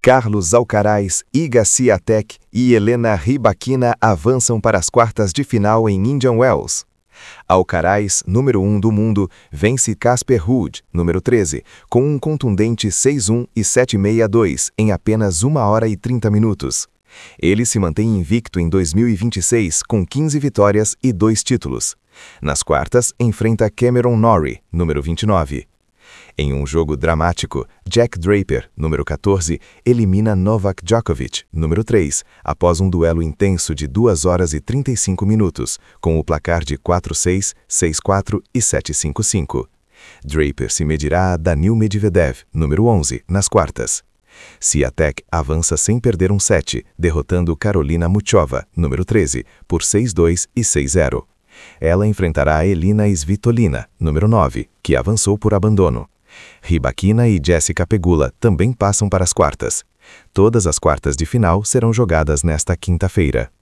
Carlos Alcaraz, Iga Swiatek e Helena Rybakina avançam para as quartas de final em Indian Wells. Alcaraz, número 1 do mundo, vence Casper Ruud, número 13, com um contundente 6-1 e 7-6-2 em apenas 1 hora e 30 minutos. Ele se mantém invicto em 2026 com 15 vitórias e 2 títulos. Nas quartas, enfrenta Cameron Norrie, número 29. Em um jogo dramático, Jack Draper, número 14, elimina Novak Djokovic, número 3, após um duelo intenso de 2 horas e 35 minutos, com o placar de 4-6, 6-4 e 7-5-5. Draper se medirá a Daniil Medvedev, número 11, nas quartas. Swiatek avança sem perder um set, derrotando Karolina Muchova, número 13, por 6-2 e 6-0. Ela enfrentará a Elina Svitolina, número 9, que avançou por abandono. Rybakina e Jessica Pegula também passam para as quartas. Todas as quartas de final serão jogadas nesta quinta-feira.